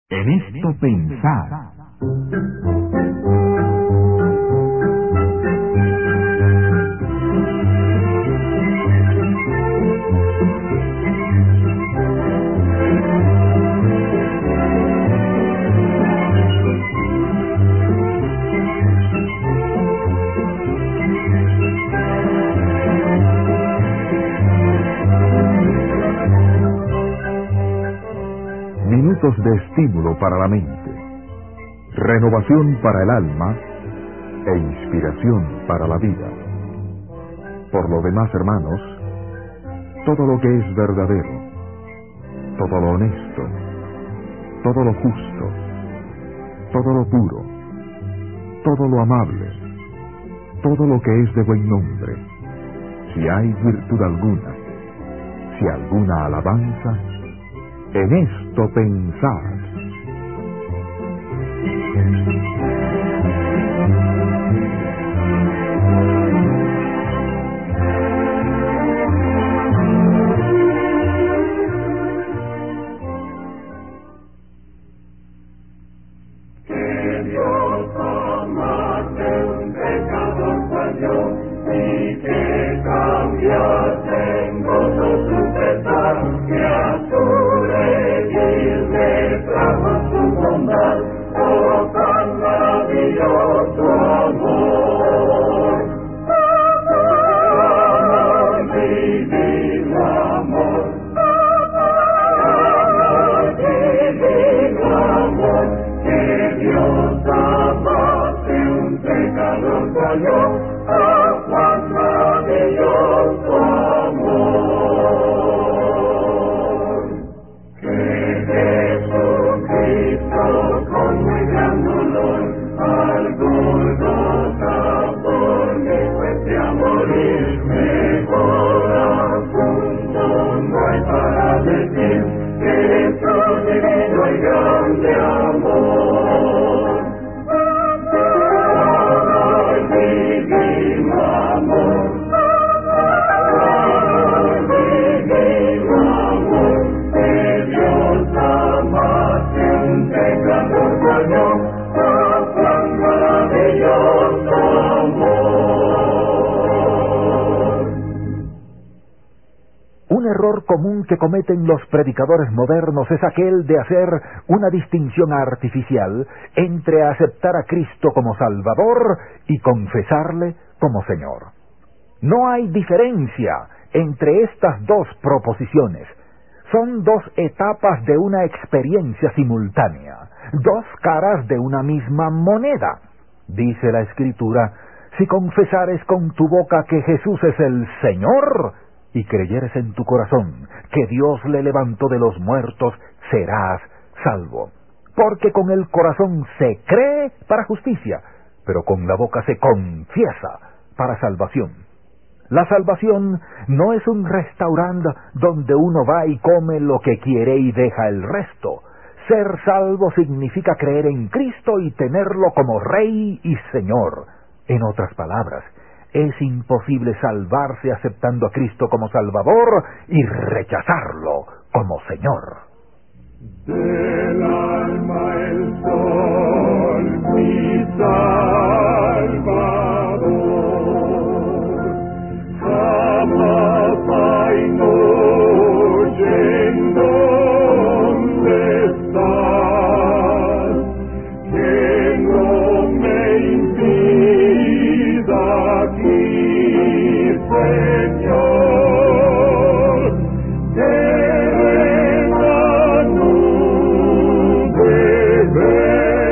En esto pensar. Minutos de estímulo para la mente, renovación para el alma e inspiración para la vida. Por lo demás, hermanos, todo lo que es verdadero, todo lo honesto, todo lo justo, todo lo puro, todo lo amable, todo lo que es de buen nombre, si hay virtud alguna, si alguna alabanza, en esto pensad. Que Dios amase un pecador cual yo, y que cambiase en gozo su pesar, que a su redil me trajo su bondad, oh tan maravilloso amor. Amor, divino amor, amor, divino amor, que Dios amase un pecador cual yo, oh cuán maravilloso amor. Jesucristo con muy gran dolor al Gólgota por mí fuese a morir. Mejor asunto no hay para decir que es su divino y grande amor. Amor, divino amor, amor, divino amor, que Dios amase un pecador cual yo, oh cuán maravilloso amor. Un error común que cometen los predicadores modernos es aquel de hacer una distinción artificial entre aceptar a Cristo como Salvador y confesarle como Señor. No hay diferencia entre estas dos proposiciones. Son dos etapas de una experiencia simultánea, dos caras de una misma moneda. Dice la Escritura: si confesares con tu boca que Jesús es el Señor y creyeres en tu corazón que Dios le levantó de los muertos, serás salvo. Porque con el corazón se cree para justicia, pero con la boca se confiesa para salvación. La salvación no es un restaurante donde uno va y come lo que quiere y deja el resto. Ser salvo significa creer en Cristo y tenerlo como Rey y Señor. En otras palabras, es imposible salvarse aceptando a Cristo como Salvador y rechazarlo como Señor. Del alma el sol, mi Salvador, jamás hay noche en donde estás, que no me impida aquí, Señor, que la nube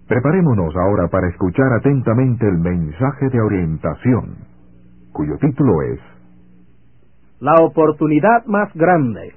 Preparémonos ahora para escuchar atentamente el mensaje de orientación, cuyo título es La oportunidad más grande.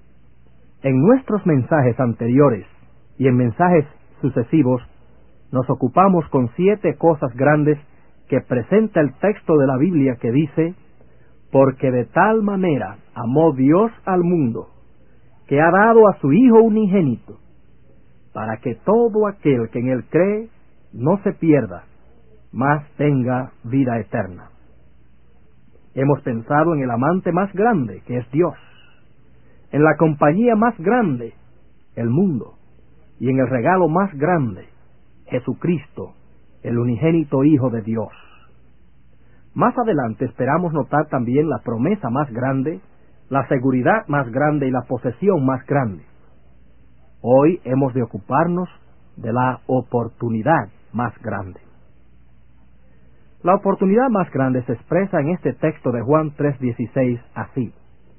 En nuestros mensajes anteriores y en mensajes sucesivos, nos ocupamos con 7 cosas grandes que presenta el texto de la Biblia que dice: porque de tal manera amó Dios al mundo, que ha dado a su Hijo unigénito, para que todo aquel que en él cree no se pierda, mas tenga vida eterna. Hemos pensado en el amante más grande, que es Dios, en la compañía más grande, el mundo, y en el regalo más grande, Jesucristo, el unigénito Hijo de Dios. Más adelante esperamos notar también la promesa más grande, la seguridad más grande y la posesión más grande. Hoy hemos de ocuparnos de la oportunidad más grande. La oportunidad más grande se expresa en este texto de Juan 3:16 así: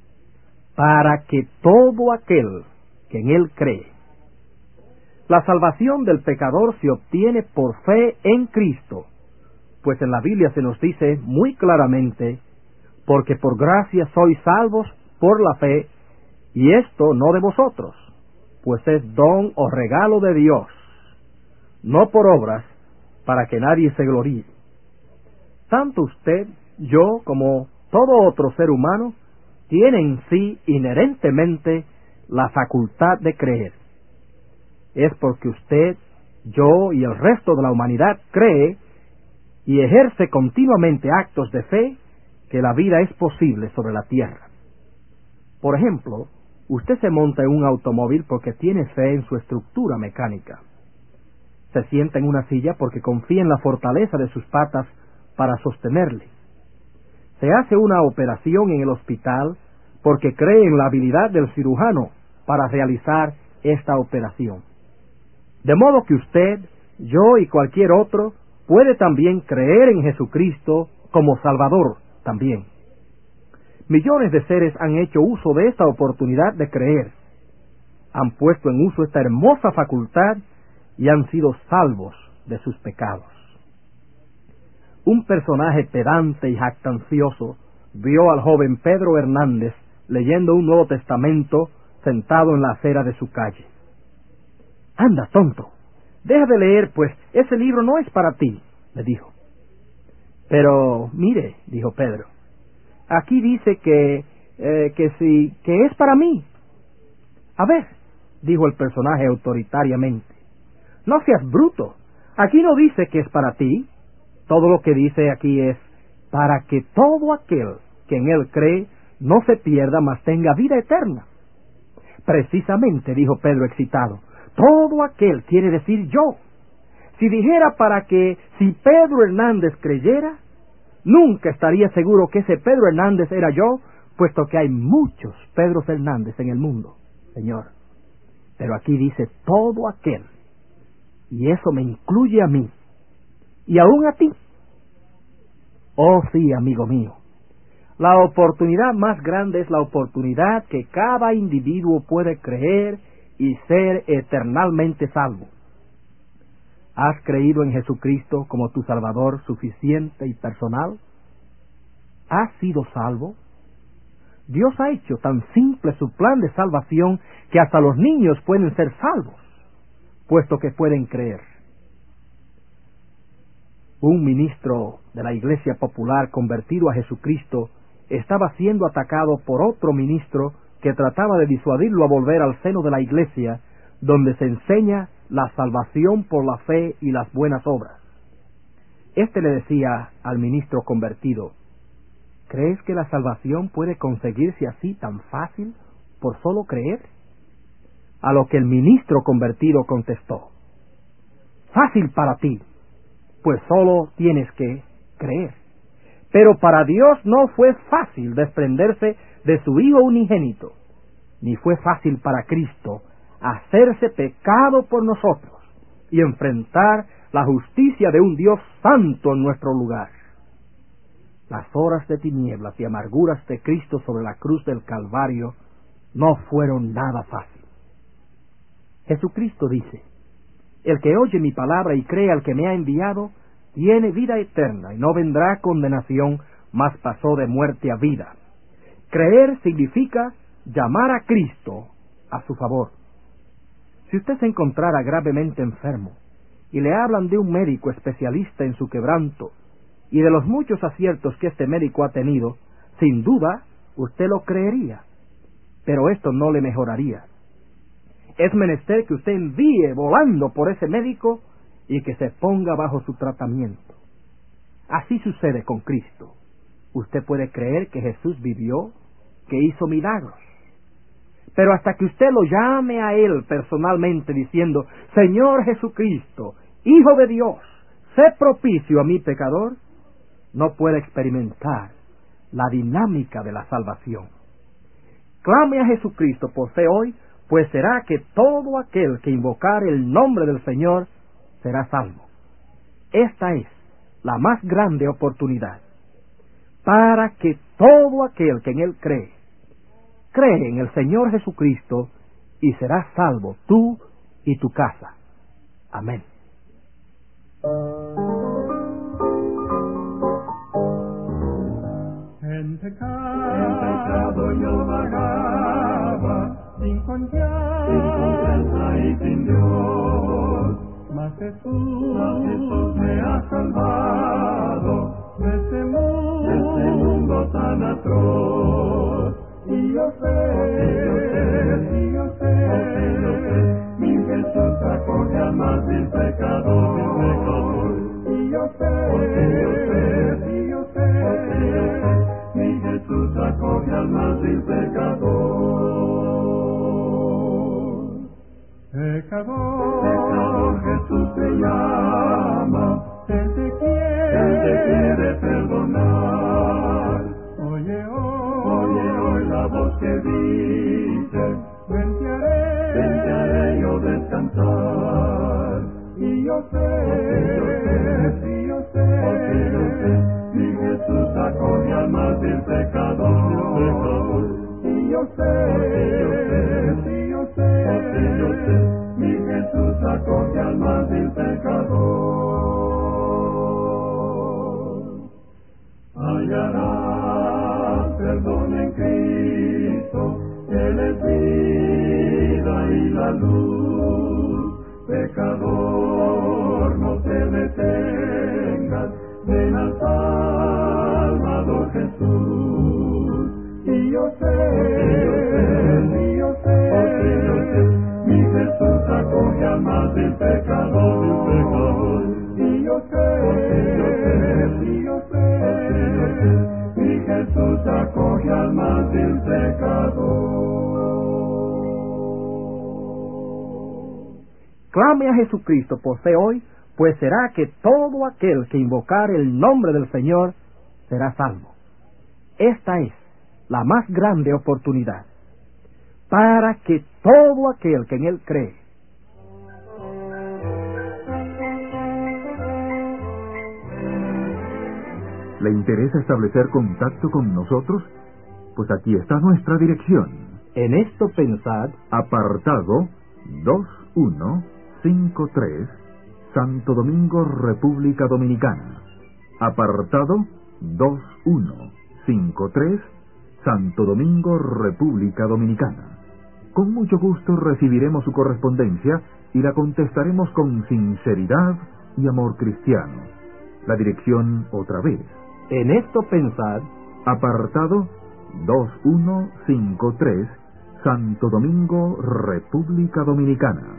para que todo aquel que en él cree. La salvación del pecador se obtiene por fe en Cristo, pues en la Biblia se nos dice muy claramente: porque por gracia sois salvos por la fe, y esto no de vosotros, pues es don o regalo de Dios, no por obras, para que nadie se gloríe. Tanto usted, yo, como todo otro ser humano, tiene en sí inherentemente la facultad de creer. Es porque usted, yo y el resto de la humanidad cree y ejerce continuamente actos de fe que la vida es posible sobre la tierra. Por ejemplo, usted se monta en un automóvil porque tiene fe en su estructura mecánica. Se sienta en una silla porque confía en la fortaleza de sus patas para sostenerle. Se hace una operación en el hospital porque cree en la habilidad del cirujano para realizar esta operación. De modo que usted, yo y cualquier otro puede también creer en Jesucristo como Salvador también. Millones de seres han hecho uso de esta oportunidad de creer, han puesto en uso esta hermosa facultad y han sido salvos de sus pecados. Un personaje pedante y jactancioso vio al joven Pedro Hernández leyendo un Nuevo Testamento sentado en la acera de su calle. «Anda, tonto, deja de leer, pues ese libro no es para ti», le dijo. «Pero, mire», dijo Pedro, «aquí dice que es para mí». «A ver», dijo el personaje autoritariamente, «no seas bruto, aquí no dice que es para ti. Todo lo que dice aquí es para que todo aquel que en él cree no se pierda, mas tenga vida eterna». «Precisamente», dijo Pedro excitado, «todo aquel quiere decir yo. Si dijera para que si Pedro Hernández creyera, nunca estaría seguro que ese Pedro Hernández era yo, puesto que hay muchos Pedros Hernández en el mundo, señor. Pero aquí dice todo aquel, y eso me incluye a mí, y aún a ti». Oh sí, amigo mío, la oportunidad más grande es la oportunidad que cada individuo puede creer y ser eternamente salvo. ¿Has creído en Jesucristo como tu Salvador suficiente y personal? ¿Has sido salvo? Dios ha hecho tan simple su plan de salvación que hasta los niños pueden ser salvos, puesto que pueden creer. Un ministro de la Iglesia Popular convertido a Jesucristo estaba siendo atacado por otro ministro que trataba de disuadirlo a volver al seno de la Iglesia, donde se enseña la salvación por la fe y las buenas obras. Este le decía al ministro convertido: ¿crees que la salvación puede conseguirse así tan fácil por solo creer? A lo que el ministro convertido contestó: fácil para ti, pues solo tienes que creer. Pero para Dios no fue fácil desprenderse de su Hijo unigénito, ni fue fácil para Cristo hacerse pecado por nosotros y enfrentar la justicia de un Dios santo en nuestro lugar. Las horas de tinieblas y amarguras de Cristo sobre la cruz del Calvario no fueron nada fácil. Jesucristo dice: El que oye mi palabra y cree al que me ha enviado, tiene vida eterna y no vendrá a condenación, mas pasó de muerte a vida. Creer significa llamar a Cristo a su favor. Si usted se encontrara gravemente enfermo y le hablan de un médico especialista en su quebranto y de los muchos aciertos que este médico ha tenido, sin duda usted lo creería, pero esto no le mejoraría. Es menester que usted envíe volando por ese médico y que se ponga bajo su tratamiento. Así sucede con Cristo. Usted puede creer que Jesús vivió, que hizo milagros, pero hasta que usted lo llame a Él personalmente diciendo: Señor Jesucristo, Hijo de Dios, sé propicio a mi pecador, no puede experimentar la dinámica de la salvación. Clame a Jesucristo por fe hoy, pues será que todo aquel que invocare el nombre del Señor será salvo. Esta es la más grande oportunidad para que todo aquel que en Él cree en el Señor Jesucristo y serás salvo tú y tu casa. Amén. En pecado yo vagaba, sin confianza y sin Dios, mas Jesús me ha salvado de este mundo tan atroz. Y yo sé, mi Jesús acoge al más vil pecador. Y yo sé, mi Jesús acoge al más vil pecador. Pecador, Jesús te llama, Él te quiere perdonar. Oye hoy la voz que dice: ven te haré yo descansar. Y yo sé, mi Jesús acoge al más vil pecador. Y yo sé, mi Jesús acoge al más vil pecador. Hallarás perdón en Cristo, Él es vida y la luz. Pecador, no te detengas, ven al Salvador Jesús. Y yo sé, mi Jesús acoge al más vil pecador. Y yo sé, mi Jesús acoge al más vil pecador. Clame a Jesucristo por fe hoy, pues será que todo aquel que invocare el nombre del Señor será salvo. Esta es la más grande oportunidad para que todo aquel que en Él cree ¿Le interesa establecer contacto con nosotros? Pues aquí está nuestra dirección. En esto pensad, apartado 2153, Santo Domingo, República Dominicana. Apartado 2153, Santo Domingo, República Dominicana. Con mucho gusto recibiremos su correspondencia y la contestaremos con sinceridad y amor cristiano. La dirección otra vez. en esto pensad, apartado 2153, Santo Domingo, República Dominicana.